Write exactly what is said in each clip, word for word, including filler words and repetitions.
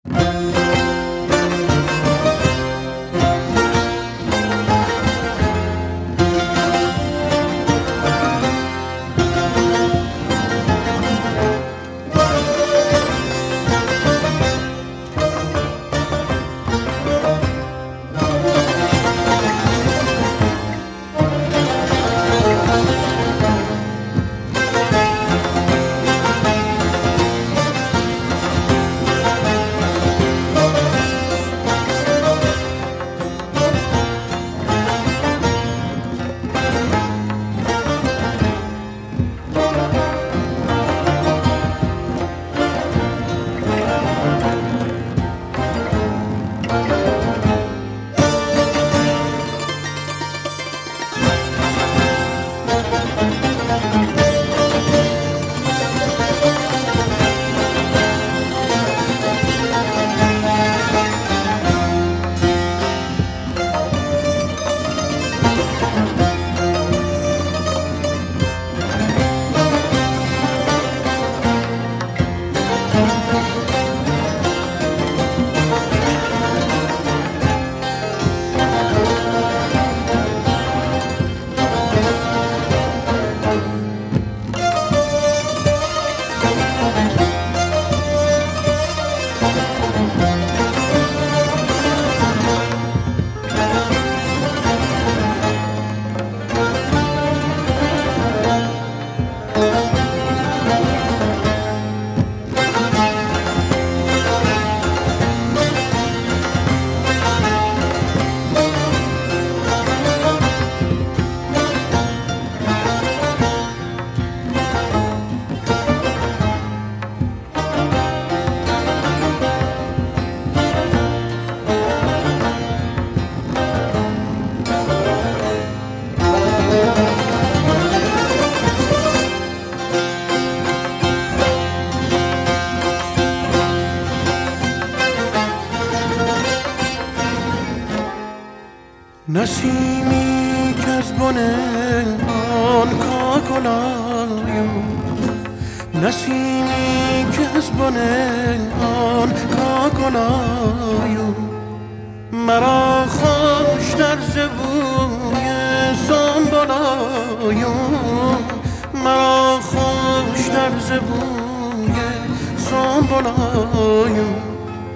نسیمی که از بن آن کاکلایو نسیمی که از بن آن کاکلایو مرا خوش در زبوی سنبلایو مرا خوش در زبوی سنبلایو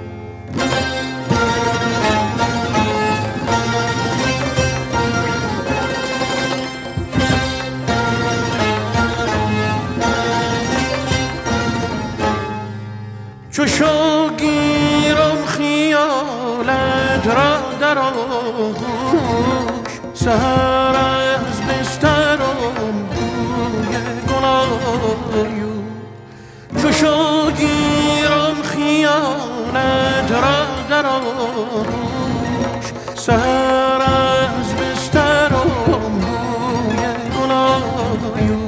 چو شوگیرم خیالت را در آغوش سحر از بسترم بوی گلایو چو شوگیرم خیالت را در آغوش سحر از بسترم بوی گلایو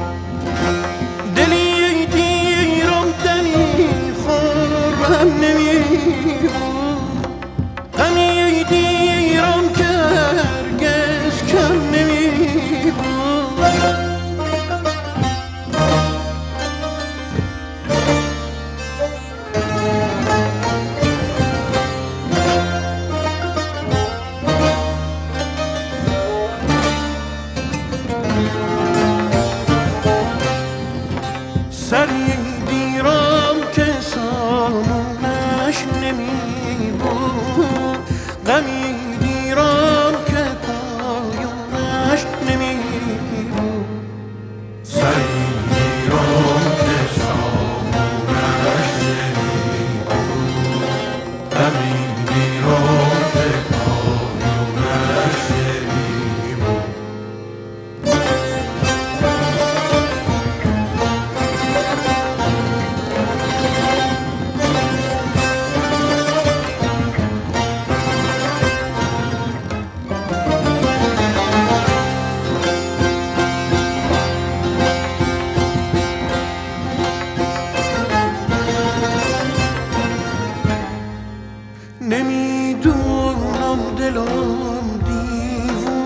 نمی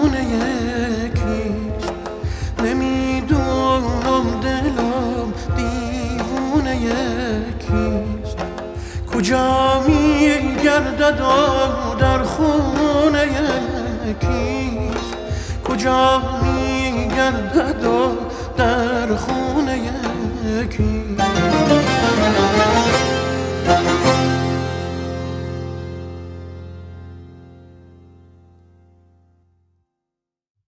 خونه یکیست. نمیدونم دلم دیوونه یکیست. کجا میگردد در خونه یکیست. کجا میگردد در خونه یکیست.